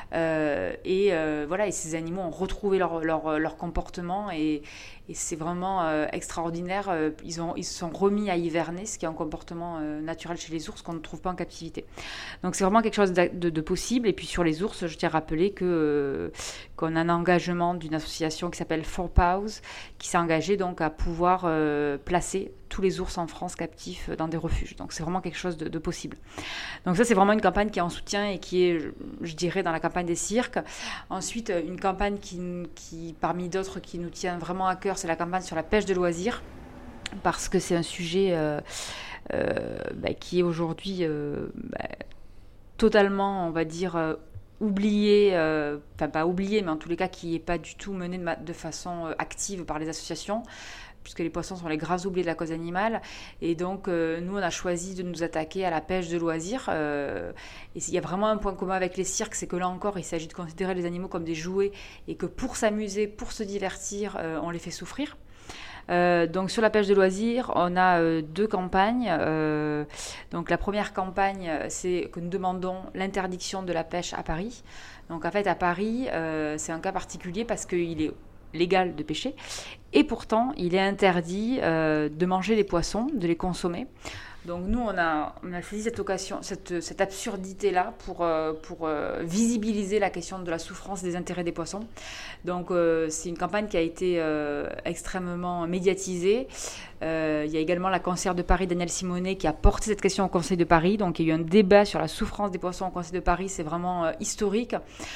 Euh, et euh, voilà, et ces animaux ont retrouvé leur, leur, leur comportement et, et c'est vraiment euh, extraordinaire. Euh, ils, ont, ils se sont remis à hiverner, ce qui est un comportement euh, naturel chez les ours qu'on ne trouve pas en captivité. Donc c'est vraiment quelque chose de, de, de possible. Et puis sur les ours, je tiens à rappeler que, euh, qu'on a un engagement d'une association qui s'appelle Four Paws, qui s'est engagée donc à pouvoir euh, placer tous les ours en France captifs dans des refuges. Donc c'est vraiment quelque chose de, de possible. Donc ça, c'est vraiment une campagne qui est en soutien et qui est, je, je dirais, dans la campagne des cirques. Ensuite, une campagne qui, qui, parmi d'autres, qui nous tient vraiment à cœur, c'est la campagne sur la pêche de loisirs, parce que c'est un sujet euh, euh, bah, qui est aujourd'hui euh, bah, totalement, on va dire, euh, oublié, euh, enfin pas oublié, mais en tous les cas qui n'est pas du tout mené de, ma- de façon euh, active par les associations, puisque les poissons sont les grands oubliés de la cause animale. Et donc, euh, nous, on a choisi de nous attaquer à la pêche de loisirs. Euh, et il y a vraiment un point commun avec les cirques, c'est que là encore, il s'agit de considérer les animaux comme des jouets et que pour s'amuser, pour se divertir, euh, on les fait souffrir. Euh, donc sur la pêche de loisirs, on a euh, deux campagnes. Euh, donc la première campagne, c'est que nous demandons l'interdiction de la pêche à Paris. Donc en fait, à Paris, euh, c'est un cas particulier parce qu'il est légal de pêcher et pourtant il est interdit euh, de manger les poissons, de les consommer. Donc nous on a, on a saisi cette occasion, cette, cette absurdité-là pour, euh, pour euh, visibiliser la question de la souffrance et des intérêts des poissons. Donc euh, c'est une campagne qui a été euh, extrêmement médiatisée. Euh, il y a également la conseillère de Paris, Danielle Simonet, qui a porté cette question au Conseil de Paris. Donc il y a eu un débat sur la souffrance des poissons au Conseil de Paris, c'est vraiment euh, historique.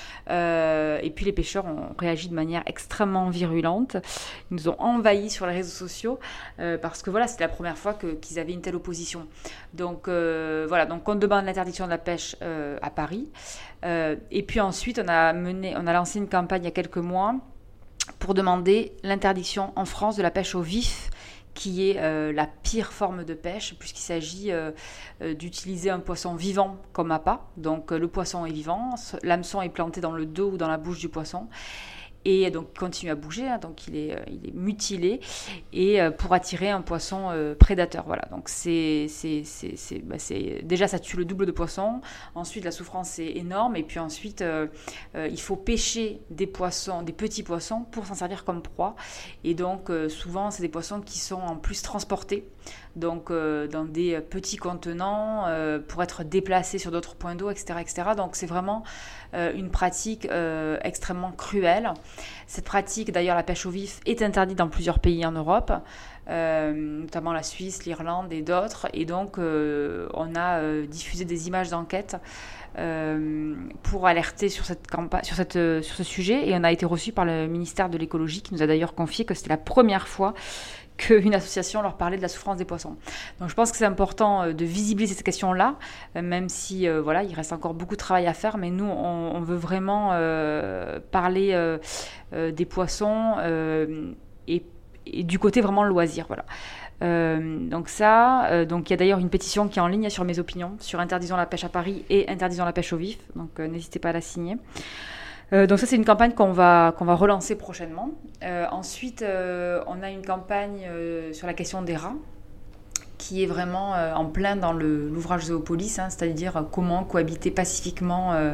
Euh, et puis les pêcheurs ont réagi de manière extrêmement virulente. Ils nous ont envahis sur les réseaux sociaux euh, parce que voilà, c'était la première fois que, qu'ils avaient une telle opposition. Donc euh, voilà, donc on demande l'interdiction de la pêche euh, à Paris. Euh, et puis ensuite, on a mené, on a lancé une campagne il y a quelques mois pour demander l'interdiction en France de la pêche au vif, qui est euh, la pire forme de pêche, puisqu'il s'agit euh, euh, d'utiliser un poisson vivant comme appât. Donc euh, le poisson est vivant, l'hameçon est planté dans le dos ou dans la bouche du poisson, et donc il continue à bouger, hein, donc il est, euh, il est mutilé, et euh, pour attirer un poisson euh, prédateur. Voilà, donc c'est, c'est, c'est, c'est, bah c'est, déjà ça tue le double de poissons, ensuite la souffrance est énorme, et puis ensuite euh, euh, il faut pêcher des poissons, des petits poissons pour s'en servir comme proie, et donc euh, souvent c'est des poissons qui sont en plus transportés, donc euh, dans des petits contenants euh, pour être déplacés sur d'autres points d'eau, et cetera, et cetera. Donc c'est vraiment euh, une pratique euh, extrêmement cruelle. Cette pratique, d'ailleurs, la pêche au vif, est interdite dans plusieurs pays en Europe, euh, notamment la Suisse, l'Irlande et d'autres. Et donc, euh, on a euh, diffusé des images d'enquête euh, pour alerter sur, cette campa- sur, cette, sur ce sujet. Et on a été reçu par le ministère de l'écologie, qui nous a d'ailleurs confié que c'était la première fois qu'une association leur parlait de la souffrance des poissons. Donc je pense que c'est important de visibiliser cette question-là, même si euh, voilà, il reste encore beaucoup de travail à faire, mais nous, on, on veut vraiment euh, parler euh, euh, des poissons euh, et, et du côté vraiment loisir. Voilà. Euh, donc ça, euh, donc il y a d'ailleurs une pétition qui est en ligne sur Mes Opinions, sur Interdisons la pêche à Paris et Interdisons la pêche au vif, donc euh, n'hésitez pas à la signer. Euh, donc ça, c'est une campagne qu'on va, qu'on va relancer prochainement. Euh, ensuite, euh, on a une campagne euh, sur la question des rats, qui est vraiment euh, en plein dans le, l'ouvrage Zoopolis, hein, c'est-à-dire euh, comment cohabiter pacifiquement, euh,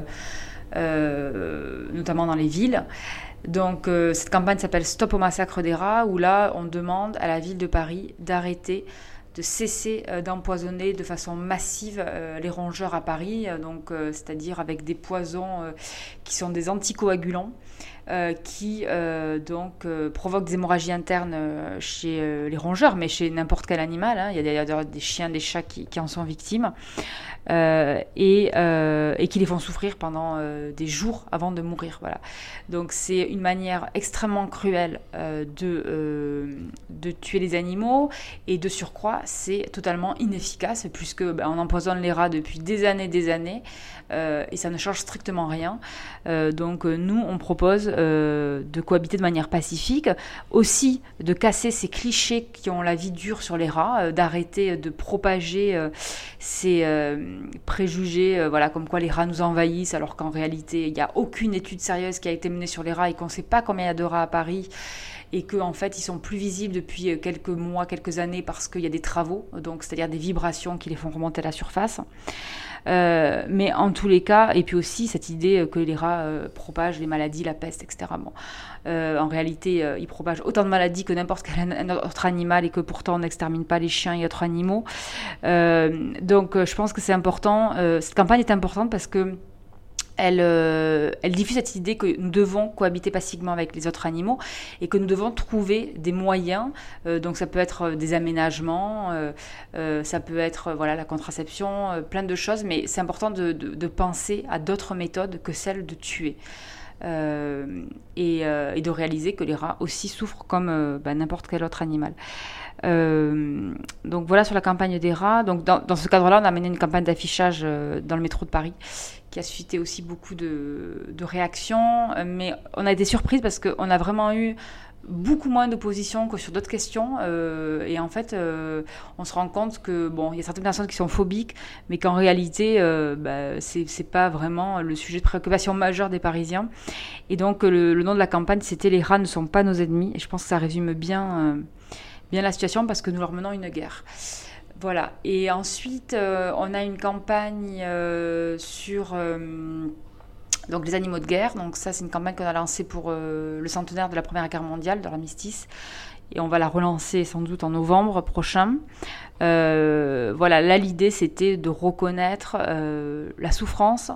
euh, notamment dans les villes. Donc euh, cette campagne s'appelle Stop au massacre des rats, où là, on demande à la ville de Paris d'arrêter de cesser euh, d'empoisonner de façon massive euh, les rongeurs à Paris, euh, donc, euh, c'est-à-dire avec des poisons euh, qui sont des anticoagulants, euh, qui euh, donc, euh, provoquent des hémorragies internes euh, chez euh, les rongeurs, mais chez n'importe quel animal. Hein. Il y a d'ailleurs des chiens, des chats qui, qui en sont victimes, euh, et, euh, et qui les font souffrir pendant euh, des jours avant de mourir. Voilà. Donc c'est une manière extrêmement cruelle euh, de, euh, de tuer les animaux, et de surcroît, c'est totalement inefficace, puisque ben, on empoisonne les rats depuis des années des années, euh, et ça ne change strictement rien. Euh, donc euh, nous, on propose euh, de cohabiter de manière pacifique, aussi de casser ces clichés qui ont la vie dure sur les rats, euh, d'arrêter de propager euh, ces euh, préjugés, euh, voilà, comme quoi les rats nous envahissent, alors qu'en réalité, il n'y a aucune étude sérieuse qui a été menée sur les rats, et qu'on ne sait pas combien il y a de rats à Paris, et qu'en en fait, ils sont plus visibles depuis quelques mois, quelques années, parce qu'il y a des travaux, donc c'est-à-dire des vibrations qui les font remonter à la surface. Euh, mais en tous les cas, et puis aussi cette idée que les rats euh, propagent les maladies, la peste, et cetera. Bon, euh, en réalité, euh, ils propagent autant de maladies que n'importe quel autre animal, et que pourtant on n'extermine pas les chiens et autres animaux. Euh, donc euh, je pense que c'est important, euh, cette campagne est importante parce que Elle, euh, elle diffuse cette idée que nous devons cohabiter pacifiquement avec les autres animaux, et que nous devons trouver des moyens. Euh, donc ça peut être des aménagements, euh, euh, ça peut être euh, voilà, la contraception, euh, plein de choses, mais c'est important de, de, de penser à d'autres méthodes que celles de tuer. Euh, et, euh, et de réaliser que les rats aussi souffrent comme euh, bah, n'importe quel autre animal. Euh, donc voilà sur la campagne des rats. Donc dans, dans ce cadre-là, on a mené une campagne d'affichage euh, dans le métro de Paris, qui a suscité aussi beaucoup de, de réactions, mais on a été surprise parce qu'on a vraiment eu beaucoup moins d'opposition que sur d'autres questions, euh, et en fait euh, on se rend compte que bon, il y a certaines personnes qui sont phobiques, mais qu'en réalité euh, bah, c'est, c'est pas vraiment le sujet de préoccupation majeur des Parisiens. Et donc le, le nom de la campagne, c'était Les rats ne sont pas nos ennemis, et je pense que ça résume bien, euh, bien la situation, parce que nous leur menons une guerre. Voilà. Et ensuite euh, on a une campagne euh, sur euh, donc les animaux de guerre. Donc ça, c'est une campagne qu'on a lancée pour euh, le centenaire de la Première Guerre mondiale, de l'armistice, et on va la relancer sans doute en novembre prochain. Euh, voilà, là l'idée c'était de reconnaître euh, la souffrance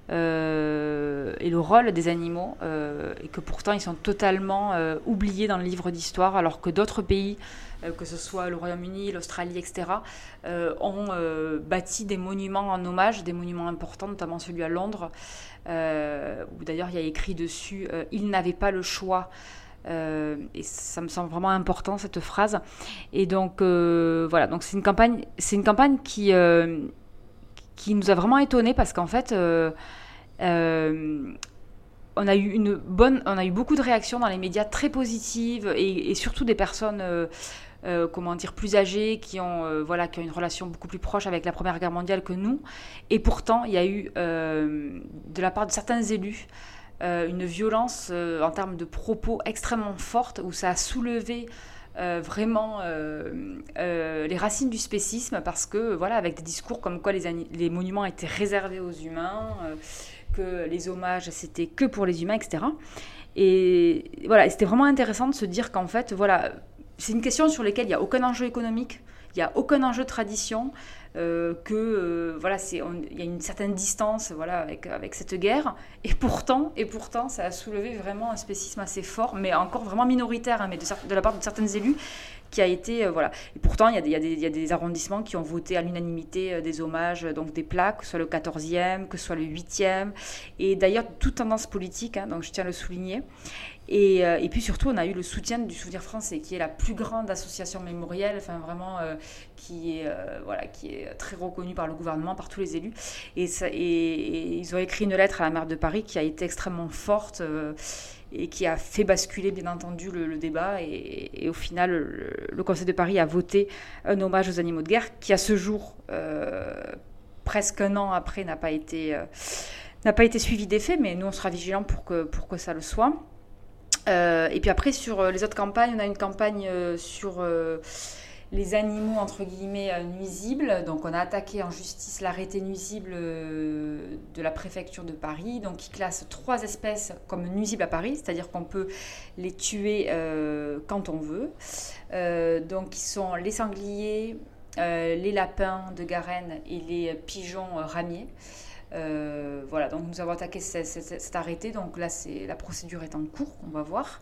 euh, et le rôle des animaux, euh, et que pourtant ils sont totalement euh, oubliés dans le livre d'histoire, alors que d'autres pays, euh, que ce soit le Royaume-Uni, l'Australie, et cetera, euh, ont euh, bâti des monuments en hommage, des monuments importants, notamment celui à Londres, euh, où d'ailleurs il y a écrit dessus euh, « Ils n'avaient pas le choix ». Euh, et ça me semble vraiment important, cette phrase. Et donc euh, voilà, donc c'est une campagne, c'est une campagne qui euh, qui nous a vraiment étonnés, parce qu'en fait euh, euh, on a eu une bonne, on a eu beaucoup de réactions dans les médias très positives, et, et surtout des personnes euh, euh, comment dire, plus âgées, qui ont euh, voilà, qui ont une relation beaucoup plus proche avec la Première Guerre mondiale que nous. Et pourtant il y a eu euh, de la part de certains élus Euh, une violence euh, en termes de propos extrêmement forte, où ça a soulevé euh, vraiment euh, euh, les racines du spécisme, parce que voilà, avec des discours comme quoi les, ani- les monuments étaient réservés aux humains, euh, que les hommages c'était que pour les humains, et cetera. Et voilà, et c'était vraiment intéressant de se dire qu'en fait, voilà, c'est une question sur laquelle il n'y a aucun enjeu économique, il n'y a aucun enjeu de tradition, euh, que euh, voilà, c'est, on, il y a une certaine distance, voilà, avec, avec cette guerre, et pourtant, et pourtant, ça a soulevé vraiment un spécisme assez fort, mais encore vraiment minoritaire, hein, mais de, de la part de certains élus, qui a été, euh, voilà. Et pourtant, il y, a des, il, y a des, il y a des arrondissements qui ont voté à l'unanimité euh, des hommages, donc des plaques, que ce soit le quatorzième, que ce soit le huitième, et d'ailleurs, toute tendance politique, hein, donc je tiens à le souligner. Et, euh, et puis surtout, on a eu le soutien du Souvenir français, qui est la plus grande association mémorielle, enfin vraiment, euh, qui, est, euh, voilà, qui est très reconnue par le gouvernement, par tous les élus. Et, ça, et, et ils ont écrit une lettre à la maire de Paris qui a été extrêmement forte euh, et qui a fait basculer, bien entendu, le, le débat. Et, et au final, le, le Conseil de Paris a voté un hommage aux animaux de guerre, qui à ce jour, euh, presque un an après, n'a pas été, euh, n'a pas été suivi d'effet, mais nous, on sera vigilants pour que, pour que ça le soit. Euh, et puis après, sur les autres campagnes, on a une campagne euh, sur euh, les animaux, entre guillemets, euh, nuisibles. Donc, on a attaqué en justice l'arrêté nuisible euh, de la préfecture de Paris, donc qui classe trois espèces comme nuisibles à Paris, c'est-à-dire qu'on peut les tuer euh, quand on veut. Euh, donc, qui sont les sangliers, euh, les lapins de Garenne et les pigeons euh, ramiers. Euh, voilà, donc nous avons attaqué cet, cet, cet arrêté, donc là c'est, la procédure est en cours, on va voir.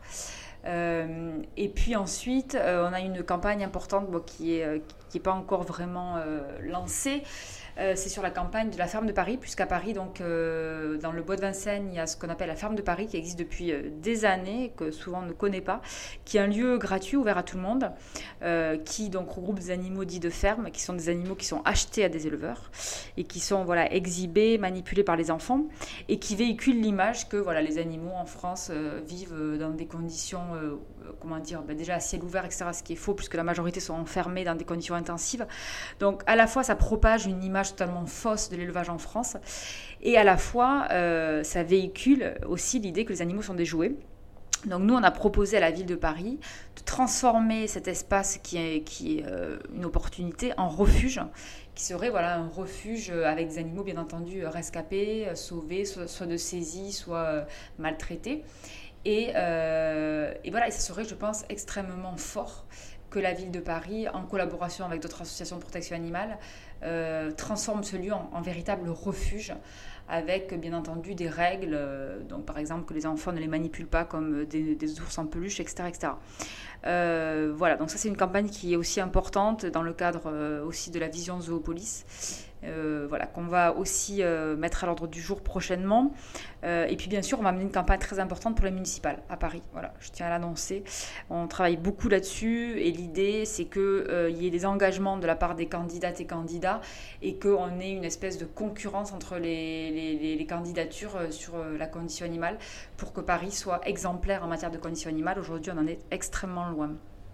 Euh, et puis ensuite, euh, on a une campagne importante bon, qui n'est euh, qui est pas encore vraiment euh, lancée. Euh, c'est sur la campagne de la ferme de Paris, puisqu'à Paris, donc, euh, dans le bois de Vincennes, il y a ce qu'on appelle la ferme de Paris, qui existe depuis euh, des années, que souvent on ne connaît pas, qui est un lieu gratuit, ouvert à tout le monde, euh, qui donc regroupe des animaux dits de ferme, qui sont des animaux qui sont achetés à des éleveurs, et qui sont voilà, exhibés, manipulés par les enfants, et qui véhiculent l'image que voilà, les animaux en France euh, vivent dans des conditions, euh, comment dire, ben déjà à ciel ouvert, et cetera, ce qui est faux, puisque la majorité sont enfermés dans des conditions intensives. Donc à la fois, ça propage une image totalement fausse de l'élevage en France, et à la fois euh, ça véhicule aussi l'idée que les animaux sont des jouets. Donc nous on a proposé à la ville de Paris de transformer cet espace qui est, qui est euh, une opportunité en refuge, qui serait voilà, un refuge avec des animaux bien entendu rescapés, sauvés, soit, soit de saisie, soit euh, maltraités. Et, euh, et voilà, et ça serait je pense extrêmement fort que la ville de Paris, en collaboration avec d'autres associations de protection animale, euh, transforme ce lieu en, en véritable refuge, avec bien entendu des règles, euh, donc par exemple que les enfants ne les manipulent pas comme des, des ours en peluche, et cetera et cetera. Euh, voilà, donc ça c'est une campagne qui est aussi importante dans le cadre euh, aussi de la vision Zoopolis. Euh, voilà, qu'on va aussi euh, mettre à l'ordre du jour prochainement. Euh, et puis bien sûr, on va mener une campagne très importante pour les municipales à Paris. Voilà, je tiens à l'annoncer. On travaille beaucoup là-dessus et l'idée, c'est qu'il euh, y ait des engagements de la part des candidates et candidats et qu'on ait une espèce de concurrence entre les, les, les, les candidatures sur la condition animale pour que Paris soit exemplaire en matière de condition animale. Aujourd'hui, on en est extrêmement loin.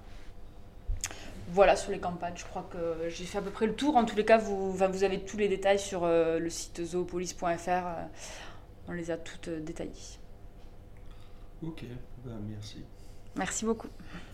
Voilà sur les campagnes, je crois que j'ai fait à peu près le tour. En tous les cas, vous, enfin, vous avez tous les détails sur euh, le site zoopolis point f r. Euh, on les a toutes euh, détaillées.
Ok, ben, merci.
Merci beaucoup.